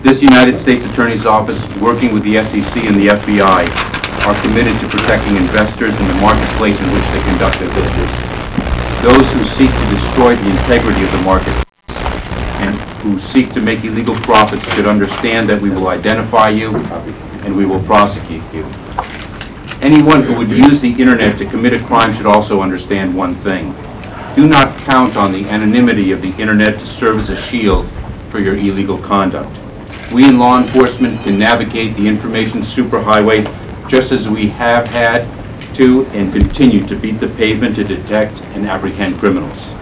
This United States Attorney's Office, working with the SEC and the FBI, are committed to protecting investors in the marketplace in which they conduct their business. Those who seek to destroy the integrity of the market and who seek to make illegal profits should understand that we will identify you and we will prosecute you. Anyone who would use the internet to commit a crime should also understand one thing. Do not count on the anonymity of the internet to serve as a shield for your illegal conduct. We in law enforcement can navigate the information superhighway just as we have had to and continue to beat the pavement to detect and apprehend criminals.